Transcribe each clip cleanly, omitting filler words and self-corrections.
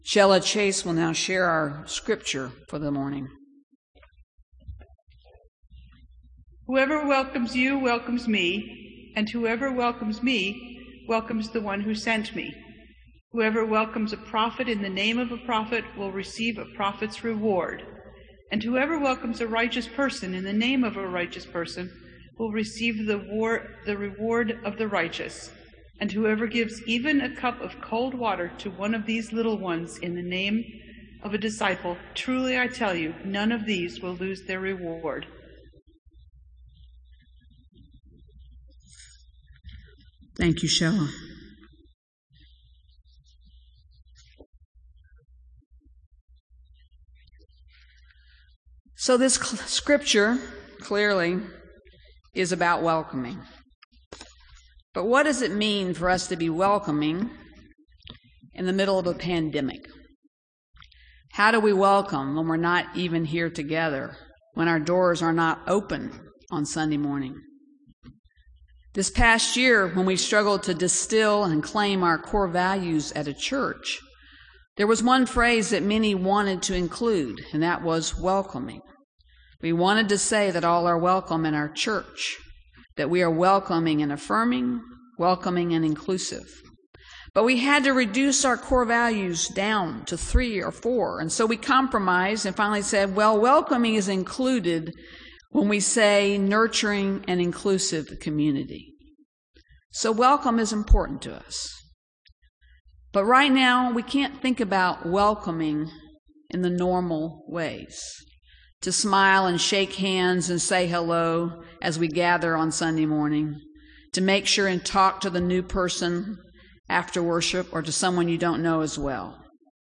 Shella Chase will now share our scripture for the morning. Whoever welcomes you welcomes me, and whoever welcomes me welcomes the one who sent me. Whoever welcomes a prophet in the name of a prophet will receive a prophet's reward, and whoever welcomes a righteous person in the name of a righteous person will receive the reward of the righteous. And whoever gives even a cup of cold water to one of these little ones in the name of a disciple, truly I tell you, none of these will lose their reward. Thank you, Shella. So this scripture clearly is about welcoming. But what does it mean for us to be welcoming in the middle of a pandemic? How do we welcome when we're not even here together, when our doors are not open on Sunday morning? This past year, when we struggled to distill and claim our core values at a church, there was one phrase that many wanted to include, and that was welcoming. We wanted to say that all are welcome in our church, that we are welcoming and affirming, welcoming and inclusive. But we had to reduce our core values down to 3 or 4, and so we compromised and finally said, well, welcoming is included when we say nurturing and inclusive community. So welcome is important to us. But right now, we can't think about welcoming in the normal ways. To smile and shake hands and say hello as we gather on Sunday morning. To make sure and talk to the new person after worship or to someone you don't know as well.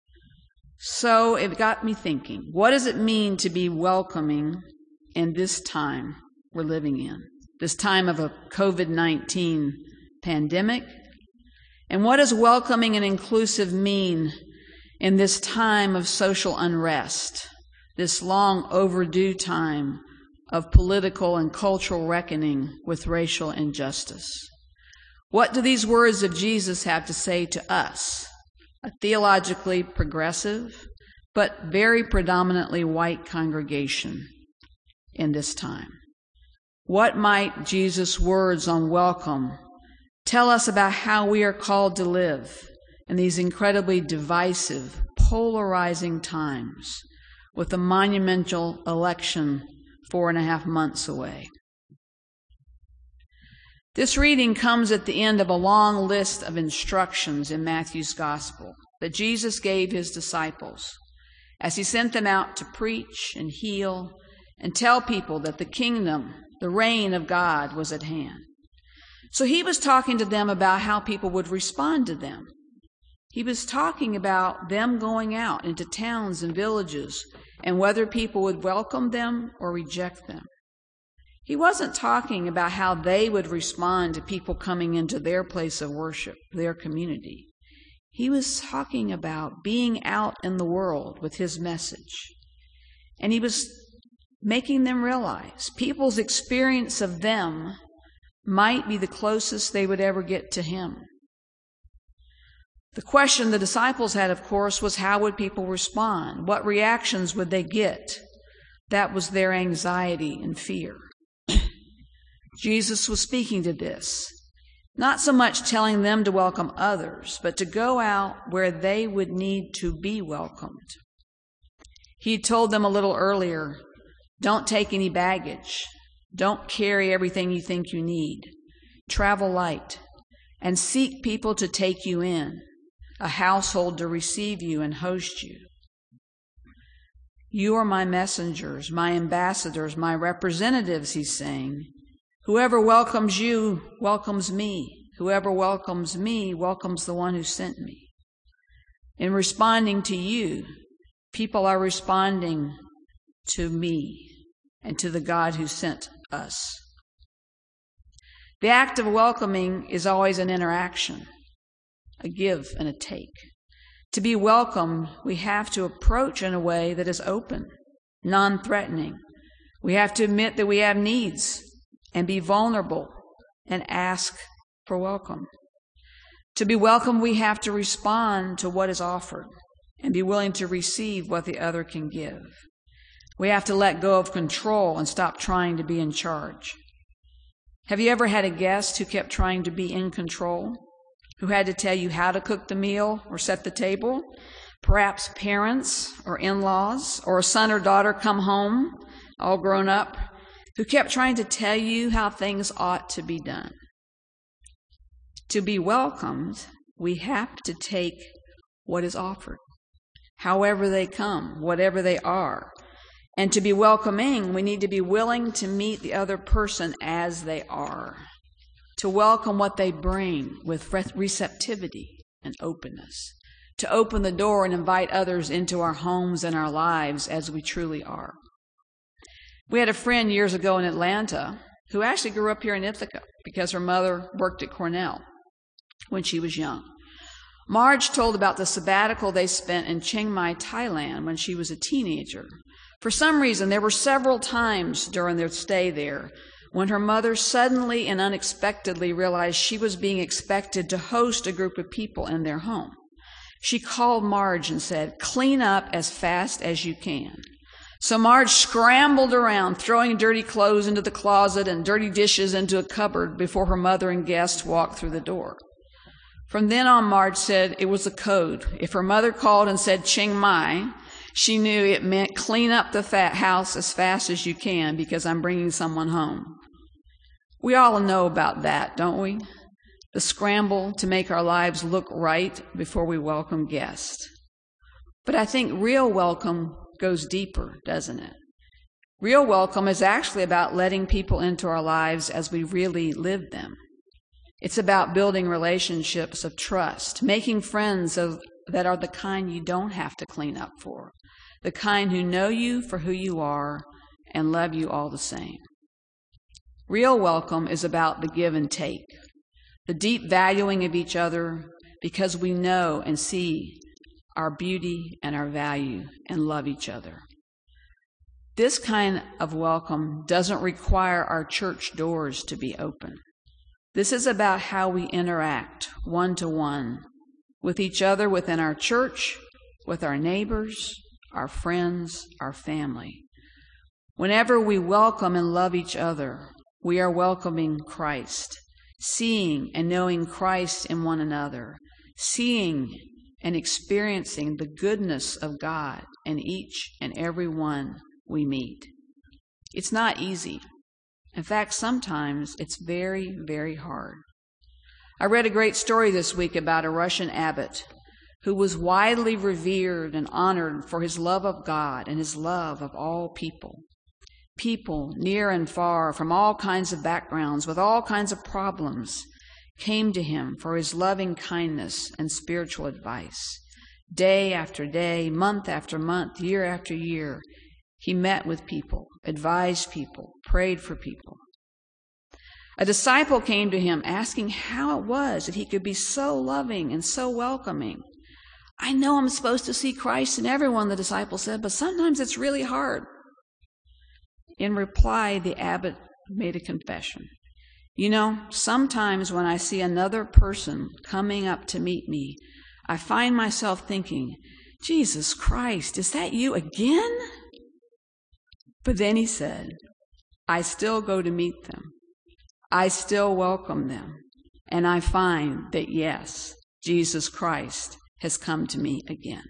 So it got me thinking, what does it mean to be welcoming in this time we're living in? This time of a COVID-19 pandemic? And what does welcoming and inclusive mean in this time of social unrest? This long overdue time of political and cultural reckoning with racial injustice. What do these words of Jesus have to say to us, a theologically progressive, but very predominantly white congregation in this time? What might Jesus' words on welcome tell us about how we are called to live in these incredibly divisive, polarizing times, with a monumental election 4.5 months away? This reading comes at the end of a long list of instructions in Matthew's Gospel that Jesus gave his disciples as he sent them out to preach and heal and tell people that the kingdom, the reign of God was at hand. So he was talking to them about how people would respond to them. He was talking about them going out into towns and villages and whether people would welcome them or reject them. He wasn't talking about how they would respond to people coming into their place of worship, their community. He was talking about being out in the world with his message. And he was making them realize people's experience of them might be the closest they would ever get to him. The question the disciples had, of course, was how would people respond? What reactions would they get? That was their anxiety and fear. Jesus was speaking to this, not so much telling them to welcome others, but to go out where they would need to be welcomed. He told them a little earlier, don't take any baggage. Don't carry everything you think you need. Travel light and seek people to take you in, a household to receive you and host you. You are my messengers, my ambassadors, my representatives, he's saying. Whoever welcomes you welcomes me. Whoever welcomes me welcomes the one who sent me. In responding to you, people are responding to me and to the God who sent us. The act of welcoming is always an interaction, a give and a take. To be welcomed, we have to approach in a way that is open, non-threatening. We have to admit that we have needs and be vulnerable and ask for welcome. To be welcomed, we have to respond to what is offered and be willing to receive what the other can give. We have to let go of control and stop trying to be in charge. Have you ever had a guest who kept trying to be in control, who had to tell you how to cook the meal or set the table? Perhaps parents or in-laws or a son or daughter come home, all grown up, who kept trying to tell you how things ought to be done. To be welcomed, we have to take what is offered, however they come, whatever they are. And to be welcoming, we need to be willing to meet the other person as they are, to welcome what they bring with receptivity and openness, to open the door and invite others into our homes and our lives as we truly are. We had a friend years ago in Atlanta who actually grew up here in Ithaca because her mother worked at Cornell when she was young. Marge told about the sabbatical they spent in Chiang Mai, Thailand when she was a teenager. For some reason, there were several times during their stay there when her mother suddenly and unexpectedly realized she was being expected to host a group of people in their home. She called Marge and said, "Clean up as fast as you can." So Marge scrambled around, throwing dirty clothes into the closet and dirty dishes into a cupboard before her mother and guests walked through the door. From then on, Marge said it was a code. If her mother called and said Chiang Mai, she knew it meant clean up the house as fast as you can because I'm bringing someone home. We all know about that, don't we? The scramble to make our lives look right before we welcome guests. But I think real welcome goes deeper, doesn't it? Real welcome is actually about letting people into our lives as we really live them. It's about building relationships of trust, making friends that are the kind you don't have to clean up for, the kind who know you for who you are and love you all the same. Real welcome is about the give and take, the deep valuing of each other because we know and see our beauty and our value and love each other. This kind of welcome doesn't require our church doors to be open. This is about how we interact one-to-one with each other within our church, with our neighbors, our friends, our family. Whenever we welcome and love each other, we are welcoming Christ, seeing and knowing Christ in one another, seeing and experiencing the goodness of God in each and every one we meet. It's not easy. In fact, sometimes it's very, very hard. I read a great story this week about a Russian abbot who was widely revered and honored for his love of God and his love of all people. People near and far from all kinds of backgrounds with all kinds of problems came to him for his loving kindness and spiritual advice. Day after day, month after month, year after year, he met with people, advised people, prayed for people. A disciple came to him asking how it was that he could be so loving and so welcoming. "I know I'm supposed to see Christ in everyone," the disciple said, "but sometimes it's really hard." In reply, the abbot made a confession. "You know, sometimes when I see another person coming up to meet me, I find myself thinking, 'Jesus Christ, is that you again?' But then he said, 'I still go to meet them. I still welcome them. And I find that, yes, Jesus Christ has come to me again.'"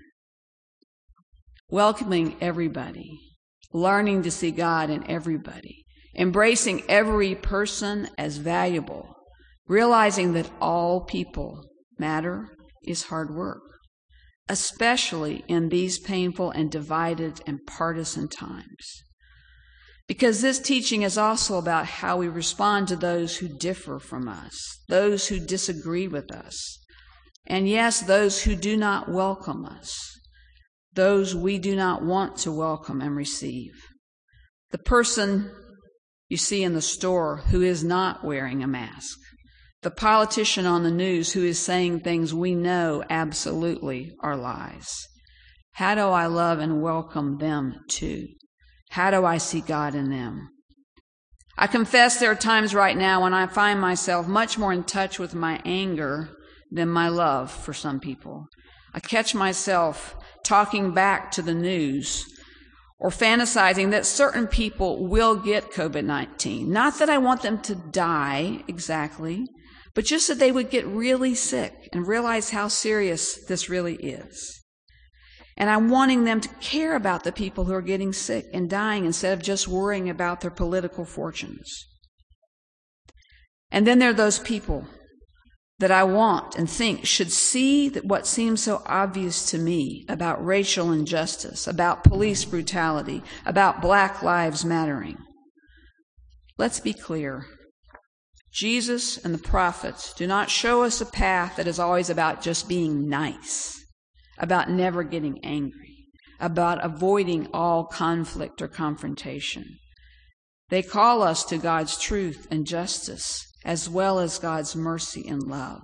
Welcoming everybody, learning to see God in everybody, embracing every person as valuable, realizing that all people matter is hard work, especially in these painful and divided and partisan times. Because this teaching is also about how we respond to those who differ from us, those who disagree with us, and yes, those who do not welcome us, those we do not want to welcome and receive. The person you see in the store who is not wearing a mask, the politician on the news who is saying things we know absolutely are lies. How do I love and welcome them too? How do I see God in them? I confess there are times right now when I find myself much more in touch with my anger than my love for some people. I catch myself talking back to the news, or fantasizing that certain people will get COVID-19. Not that I want them to die exactly, but just that they would get really sick and realize how serious this really is. And I'm wanting them to care about the people who are getting sick and dying instead of just worrying about their political fortunes. And then there are those people that I want and think should see that what seems so obvious to me about racial injustice, about police brutality, about Black Lives Mattering. Let's be clear. Jesus and the prophets do not show us a path that is always about just being nice, about never getting angry, about avoiding all conflict or confrontation. They call us to God's truth and justice, as well as God's mercy and love.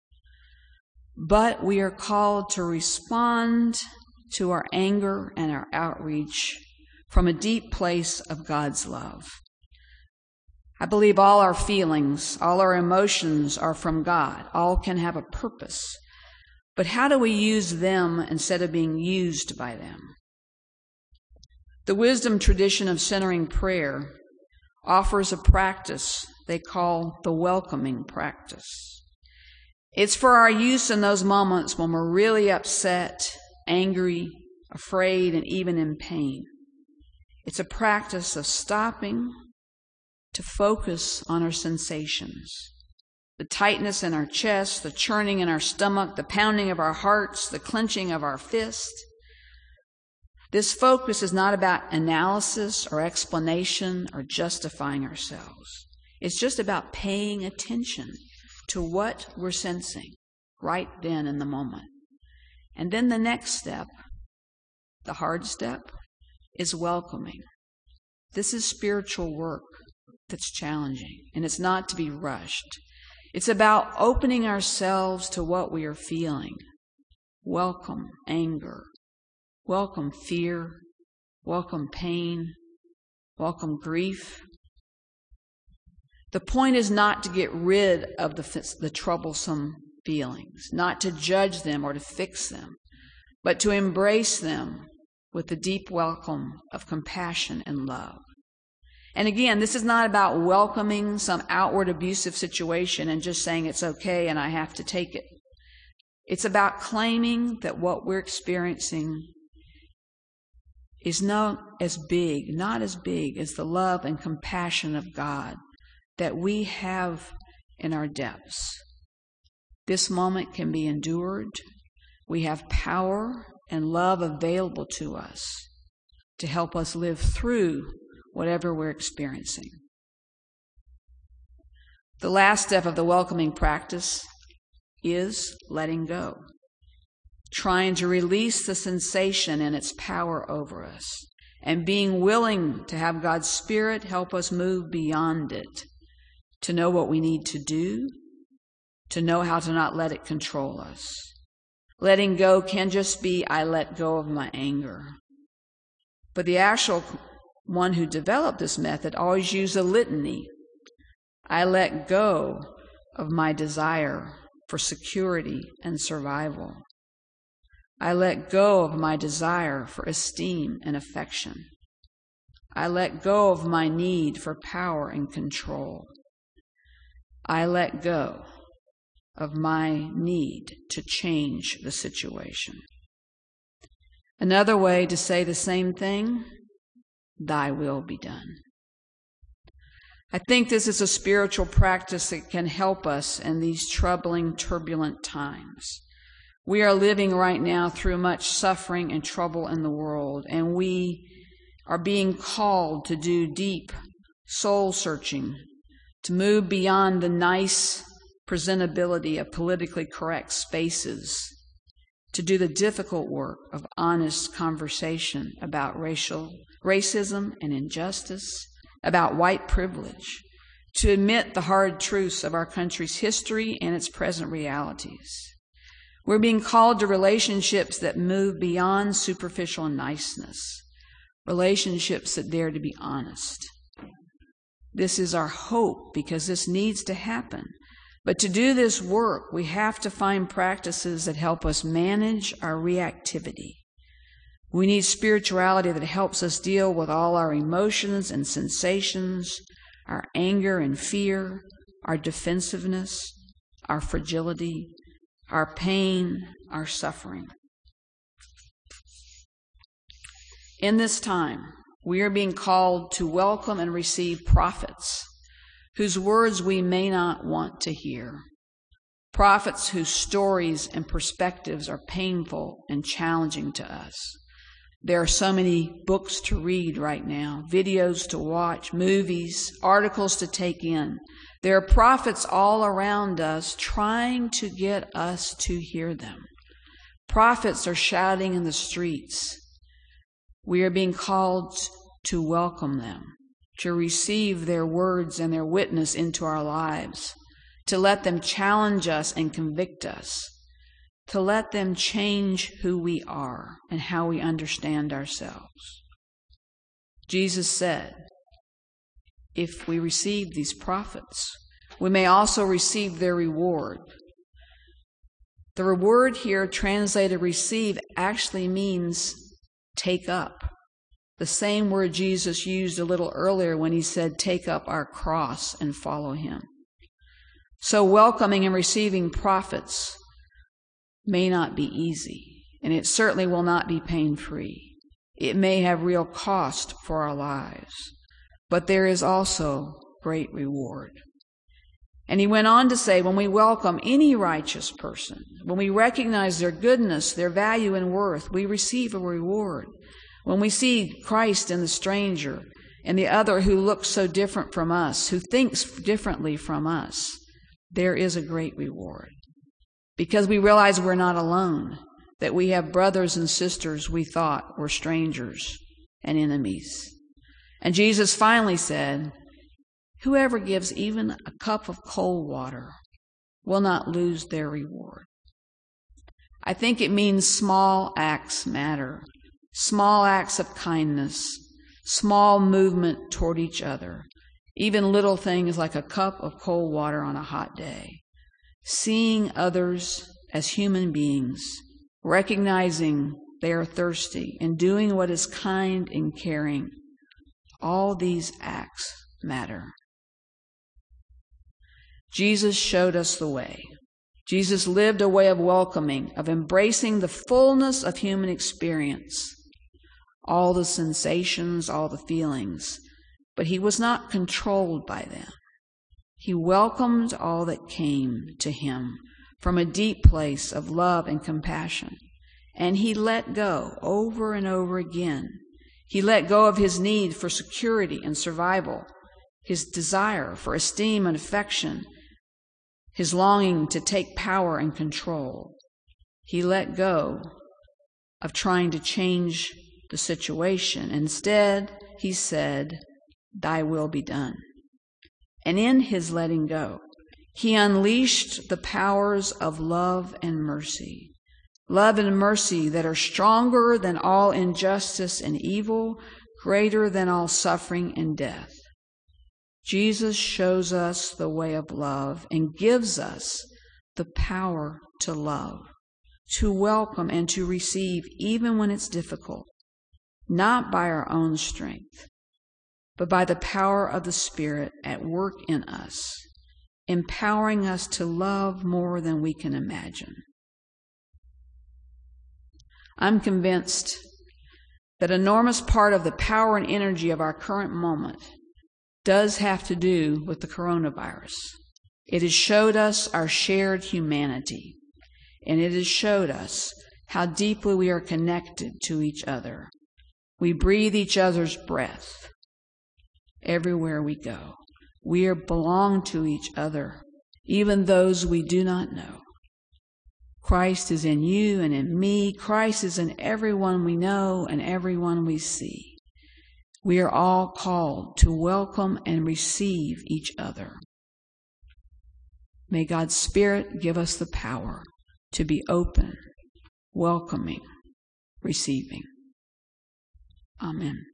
But we are called to respond to our anger and our outreach from a deep place of God's love. I believe all our feelings, all our emotions are from God. All can have a purpose. But how do we use them instead of being used by them? The wisdom tradition of centering prayer offers a practice they call the welcoming practice. It's for our use in those moments when we're really upset, angry, afraid, and even in pain. It's a practice of stopping to focus on our sensations. The tightness in our chest, the churning in our stomach, the pounding of our hearts, the clenching of our fist. This focus is not about analysis or explanation or justifying ourselves. It's just about paying attention to what we're sensing right then in the moment. And then the next step, the hard step, is welcoming. This is spiritual work that's challenging, and it's not to be rushed. It's about opening ourselves to what we are feeling. Welcome anger. Welcome fear. Welcome pain. Welcome grief. The point is not to get rid of the troublesome feelings, not to judge them or to fix them, but to embrace them with the deep welcome of compassion and love. And again, this is not about welcoming some outward abusive situation and just saying it's okay and I have to take it. It's about claiming that what we're experiencing is not as big as the love and compassion of God that we have in our depths. This moment can be endured. We have power and love available to us to help us live through whatever we're experiencing. The last step of the welcoming practice is letting go, trying to release the sensation and its power over us, and being willing to have God's Spirit help us move beyond it, to know what we need to do, to know how to not let it control us. Letting go can just be, I let go of my anger. But the actual one who developed this method always used a litany. I let go of my desire for security and survival. I let go of my desire for esteem and affection. I let go of my need for power and control. I let go of my need to change the situation. Another way to say the same thing, thy will be done. I think this is a spiritual practice that can help us in these troubling, turbulent times. We are living right now through much suffering and trouble in the world, and we are being called to do deep soul searching, to move beyond the nice presentability of politically correct spaces, to do the difficult work of honest conversation about racism and injustice, about white privilege, to admit the hard truths of our country's history and its present realities. We're being called to relationships that move beyond superficial niceness, relationships that dare to be honest. This is our hope because this needs to happen. But to do this work, we have to find practices that help us manage our reactivity, We need spirituality that helps us deal with all our emotions and sensations, our anger and fear, our defensiveness, our fragility, our pain, our suffering. In this time, we are being called to welcome and receive prophets whose words we may not want to hear. Prophets whose stories and perspectives are painful and challenging to us. There are so many books to read right now, videos to watch, movies, articles to take in. There are prophets all around us trying to get us to hear them. Prophets are shouting in the streets. We are being called to welcome them, to receive their words and their witness into our lives, to let them challenge us and convict us, to let them change who we are and how we understand ourselves. Jesus said, if we receive these prophets, we may also receive their reward. The reward here, translated receive, actually means take up. The same word Jesus used a little earlier when he said, take up our cross and follow him. So welcoming and receiving prophets may not be easy, and it certainly will not be pain-free. It may have real cost for our lives, but there is also great reward. And he went on to say, when we welcome any righteous person, when we recognize their goodness, their value and worth, we receive a reward. When we see Christ in the stranger and the other who looks so different from us, who thinks differently from us, there is a great reward. Because we realize we're not alone, that we have brothers and sisters we thought were strangers and enemies. And Jesus finally said, whoever gives even a cup of cold water will not lose their reward. I think it means small acts matter. Small acts of kindness, small movement toward each other, even little things like a cup of cold water on a hot day. Seeing others as human beings, recognizing they are thirsty, and doing what is kind and caring. All these acts matter. Jesus showed us the way. Jesus lived a way of welcoming, of embracing the fullness of human experience, all the sensations, all the feelings, but he was not controlled by them. He welcomed all that came to him from a deep place of love and compassion, and he let go over and over again. He let go of his need for security and survival, his desire for esteem and affection, his longing to take power and control. He let go of trying to change the situation. Instead, he said, "Thy will be done." And in his letting go, he unleashed the powers of love and mercy. Love and mercy that are stronger than all injustice and evil, greater than all suffering and death. Jesus shows us the way of love and gives us the power to love, to welcome and to receive even when it's difficult, not by our own strength, but by the power of the Spirit at work in us, empowering us to love more than we can imagine. I'm convinced that an enormous part of the power and energy of our current moment does have to do with the coronavirus. It has showed us our shared humanity, and it has showed us how deeply we are connected to each other. We breathe each other's breath everywhere we go. We belong to each other, even those we do not know. Christ is in you and in me. Christ is in everyone we know and everyone we see. We are all called to welcome and receive each other. May God's Spirit give us the power to be open, welcoming, receiving. Amen.